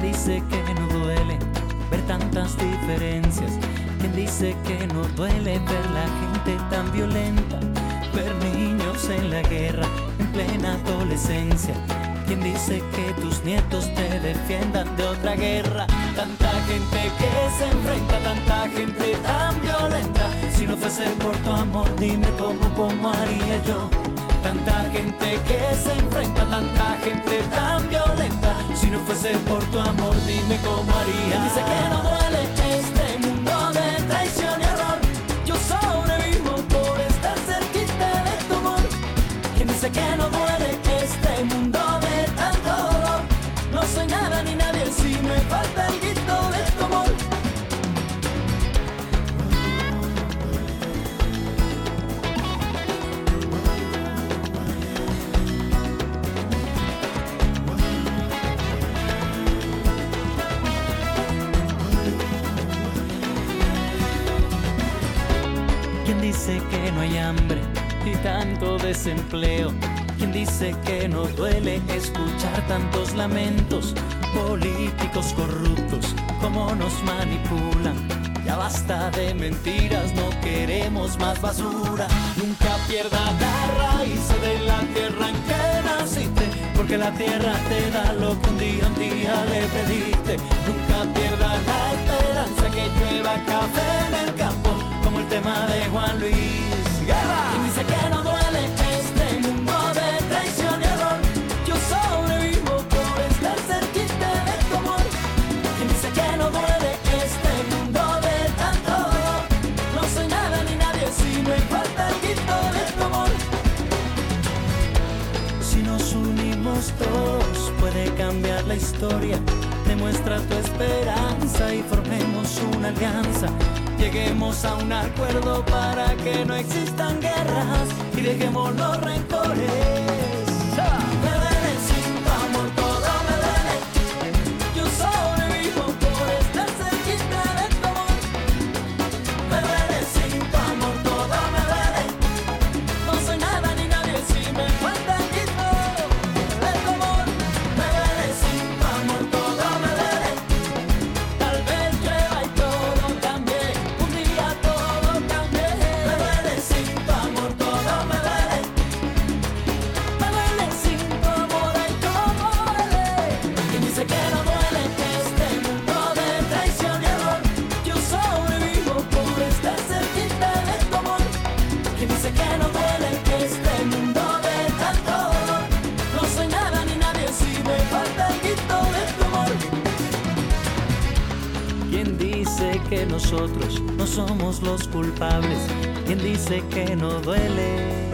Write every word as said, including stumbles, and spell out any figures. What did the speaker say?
dice que no duele ver tantas diferencias? ¿Quién dice que no duele ver la gente tan violenta? Ver niños en la guerra en plena adolescencia. ¿Quién dice que tus nietos te defiendan de otra guerra? Tanta gente que se enfrenta, tanta gente tan violenta. Si no fuese por tu amor, dime cómo, cómo haría yo. Tanta gente que se enfrenta, tanta gente tan violenta. Si no fuese por tu amor, dime cómo haría. ¿Quién dice que no duele este mundo de traición y error? Yo sobrevivo por estar cerquita de tu amor. ¿Quién dice que no duele este mundo de tanto dolor? No soy nada ni nadie si me falta el grito de tu amor. ¿Quién dice que no hay hambre y tanto desempleo? ¿Quién dice que no duele escuchar tantos lamentos? Políticos corruptos, cómo nos manipulan. Ya basta de mentiras, no queremos más basura. Nunca pierdas la raíz de la tierra en que naciste, porque la tierra te da lo que un día, un día le pediste. Nunca pierdas la esperanza que llueva café en el campo, como el tema de Juan Luis Guerra. ¿Quién dice que no duele este mundo de traición y error? Yo sobrevivo por estar cerquita de tu amor. ¿Quién dice que no duele este mundo de tanto dolor? No soy nada ni nadie si me falta el grito de tu amor. Si nos unimos todos puede cambiar la historia. Demuestra tu esperanza y formemos una alianza. Lleguemos a un acuerdo para que no existan guerras y dejemos los rencores. Me duele sin tu amor, todo me duele. Yo sobrevivo por estar cerquita de tu amor. Me duele sin tu amor, todo me duele. No soy nada ni nadie si me falta el grito de tu amor. Me duele sin tu amor, todo me duele. Tal vez llueva y todo cambie. Un día todo cambie. Me duele sin tu amor, todo me duele. Me duele sin tu amor, ay cómo duele. ¿Quién dice que no duele este mundo de traición y error? Yo sobrevivo por estar cerquita de tu amor. ¿Quién dice que no duele este mundo de tanto dolor? No soy nada ni nadie si me falta el grito de tu amor. ¿Quién dice que nosotros no somos los culpables? ¿Quién dice que no duele?